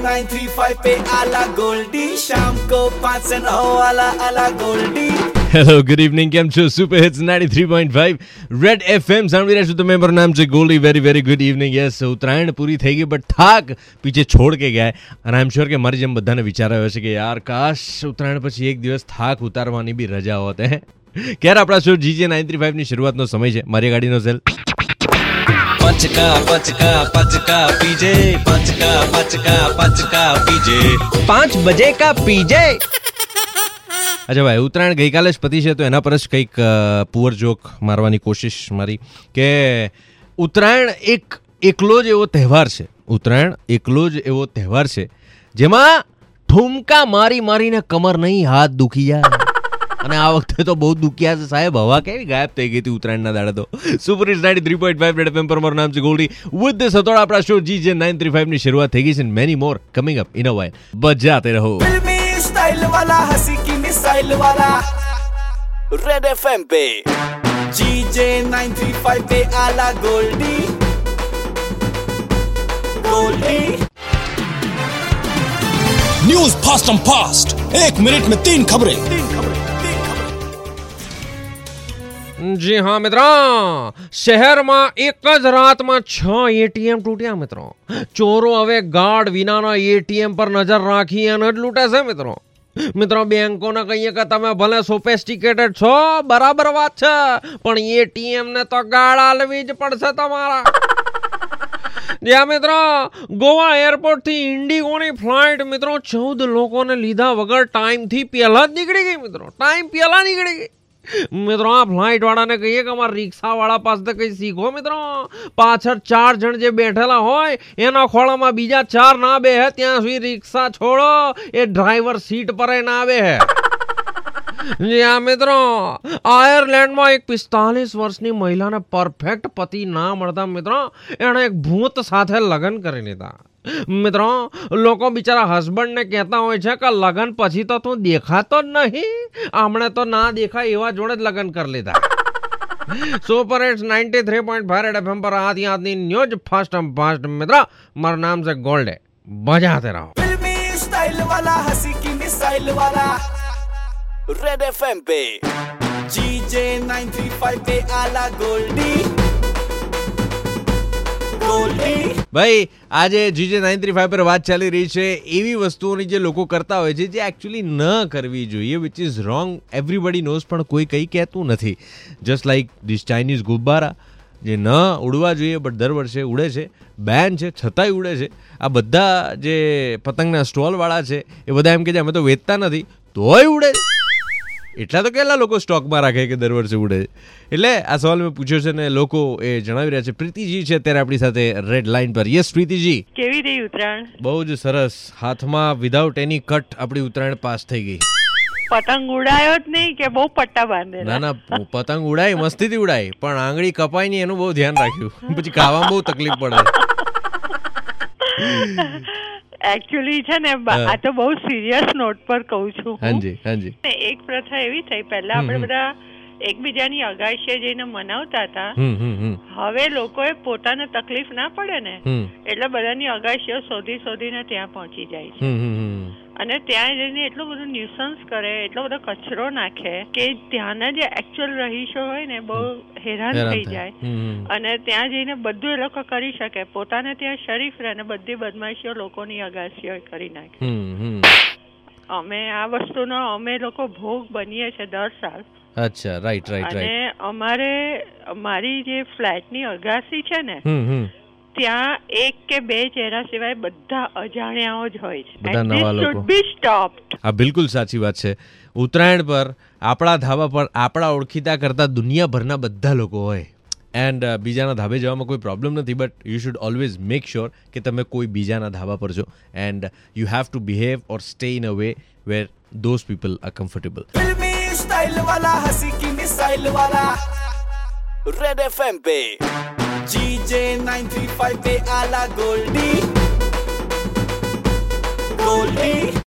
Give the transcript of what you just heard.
935 पे आला गोल्डी, शाम को 5 से 9 वाला आला गोल्डी। હેલો ગુડ ઇવનિંગ, કેમ છો? સુપર હિટ્સ 93.5 રેડ એફએમ સાંભળી રહ્યા છો તમે. મારું નામ છે Goldy. Very very good evening. Yes, Uttarayan પૂરી થઈ ગઈ બટ થાક પીછે છોડ કે ગયા. અને આઈ એમ શ્યોર કે મારી જેમ બધાને વિચાર આવ્યો છે કે યાર કાશ ઉત્તરાયણ પછી એક દિવસ થાક ઉતારવાની બી રજા હોત. ક્યારે આપણા શો જીજે 935 ની શરૂઆતનો સમય છે. મારી ગાડીનો સેલ પચકા પચકા પચકા પીજે, પચકા પચકા પચકા પીજે, 5 બજે કા પીજે. અચ્છા ભાઈ, ઉત્તરાયણ ગઈકાલે જ પતી છે તો એના પર જ કંઈક પુઅર જોક મારવાની કોશિશ મારી કે ઉત્તરાયણ એકલો જ એવો તહેવાર છે. ઉત્તરાયણ એકલો જ એવો તહેવાર છે જેમાં ઠુમકા મારી મારીને કમર નહીં હાથ દુખી જાય. અને આ વખતે તો બહુ દુખ્યા છે સાહેબ. હવા કેવી ગાયબ થઈ ગઈ હતી ઉત્તરાયણના દાડે તો. સુપર હિટ્સ 93.5 રેડ એફએમ પર મારું નામ છે ગોલ્ડી. વિથ ધીસ હતો આપણા શો જીજે 935 ની શરૂઆત થઈ ગઈ છે. Many more coming up in a while. બજાતે રહો. स्टाइल वाला हंसी की मिसाइल वाला रेड एफएम पे जीजे 935 पे आला Goldy Goldy. News fast and fast, 1 minute में 3 खबरें. જી હા મિત્રો, શહેરમાં એક જ રાતમાં 6 એટીએમ તૂટ્યા મિત્રો. ચોરો હવે ગાર્ડ વિનાના એટીએમ પર નજર રાખી અને જ લૂંટે છે મિત્રો. બેંકોને કહીએ કે તમે ભલે સોફેસ્ટિકેટેડ છો, બરાબર વાત છે, પણ એટીએમ ને તો ગાર્ડ આલવી જ પડશે તમારા. જ્યાં મિત્રો ગોવા એરપોર્ટ થી ઇન્ડિગોની ફ્લાઇટ મિત્રો 14 લોકોને લીધા વગર ટાઈમથી પહેલા જ નીકળી ગઈ મિત્રો. ટાઈમ પહેલા નીકળી ગઈ મિત્રો. આ ફ્લાઇટ વાળાને કહીએ કે અમારા રિક્ષા વાળા પાસે કઈ શીખો મિત્રો. પાછળ 4 જણ જે બેઠેલા હોય એના ખોળામાં બીજા 4 ના બેહે ત્યાં સુધી રિક્ષા છોડો, એ ડ્રાઈવર સીટ પર ના બેહે. જ્યાં મિત્રો આયર્લેન્ડમાં એક 45 વર્ષની મહિલાને પરફેક્ટ પતિ ના મળતા મિત્રો એણે એક ભૂત સાથે લગ્ન કરી લીધા. મિત્રો લોકો બિચારા હસબન્ડને કહેતા હોય છે કે લગ્ન પછી તો તું દેખાતો જ નહીં, આમણે તો ના દેખાય એવા જોડે જ લગ્ન કરી લીધા. સુપર હિટ્સ 93.5 રેડ એફએમ પર આદિની ન્યૂઝ ફાસ્ટ એન્ડ ફાસ્ટ મિત્રો. મારું નામ છે ગોલ્ડે. બજાતે રહો. फिल्मी स्टाइल वाला हंसी की मिसाइल वाला रेड एफएम पे जीजे 935 पे आला गोल्डी गोल्डी। ભાઈ આજે જીજે 935 પર વાત ચાલી રહી છે એવી વસ્તુઓની જે લોકો કરતા હોય છે જે એકચ્યુઅલી ન કરવી જોઈએ, which is wrong. Everybody knows પણ કોઈ કંઈ કહેતું નથી. જસ્ટ લાઈક ધીસ ચાઇનીઝ ગુબ્બારા જે ન ઉડવા જોઈએ બટ દર વર્ષે ઉડે છે, બેન છે છતાંય ઉડે છે. આ બધા જે પતંગના સ્ટોલવાળા છે એ બધા એમ કે છે અમે તો વેચતા નથી તોય ઉડે છે. એટલા તો કેટલા લોકો સ્ટોકમાં રાખે કે દર વર્ષે ઉડે. એટલે આ સવાલ મેં પૂછ્યો છે ને લોકો એ જણાવી રહ્યા છે. પ્રીતિજી છે અત્યારે આપણી સાથે રેડ લાઇન પર. યસ પ્રીતિજી, કેવી રહી ઉત્તરાયણ? બહુ જ સરસ. હાથમાં વિધાઉટ એની કટ આપણી ઉત્તરાયણ પાસ થઈ ગઈ. પતંગ ઉડાયો જ નહીં કે બહુ પટ્ટા બાંધે? ના પતંગ ઉડાય, મસ્તીથી ઉડાય, પણ આંગળી કપાય નહીં એનું બહુ ધ્યાન રાખ્યું. પછી ખાવામાં બહુ તકલીફ પડે. એકચ્યુઅલી છે ને આ તો બહુ સિરિયસ નોટ પર કહું છું. હાજી હાજી. એક પ્રથા એવી થઈ, પહેલા આપણે બધા એકબીજાની અગાશીએ જઈને મનાવતા હતા. હવે લોકોએ પોતાને તકલીફ ના પડે ને એટલે બધાની અગાશીઓ શોધીને ત્યાં પહોંચી જાય છે. અને ત્યાં જઈને એટલું બધું ન્યુસન્સ કરે, એટલો બધો કચરો નાખે કે ત્યાંના જે એકચ્યુઅલ રહીશો હોય ને બહુ હેરાન થઈ જાય. અને ત્યાં જઈને બધું એ લોકો કરી શકે, પોતાને ત્યાં શરીફ રહે ને બધી બદમાશીઓ લોકોની અગાશીઓ કરી નાખે. અમે આ વસ્તુનો અમે લોકો ભોગ બનીએ છીએ દર સાલ. અચ્છા, રાઈટ. અને અમારી જે ફ્લેટની અગાસી છે ને ત્યાં 1 કે 2 ચહેરા સિવાય બધા અજાણ્યાઓ જ હોય છે. બધા નવા લોકો. હા, બિલકુલ સાચી વાત છે. ઉત્તરાયણ પર આપણા ધાબા પર આપણા ઓળખીતા કરતા દુનિયાભરના બધા લોકો હોય. એન્ડ બીજાના ધાબે જવામાં કોઈ પ્રોબ્લેમ નથી, but you should always make sure કે તમે કોઈ બીજાના ધાબા પર છો. And you have to behave or stay in a way where those people are comfortable. फिल्मी स्टाइल वाला हंसी की मिसाइल वाला रेड एफएम पे जीजे 935 पे आला गोल्डी गोल्डी।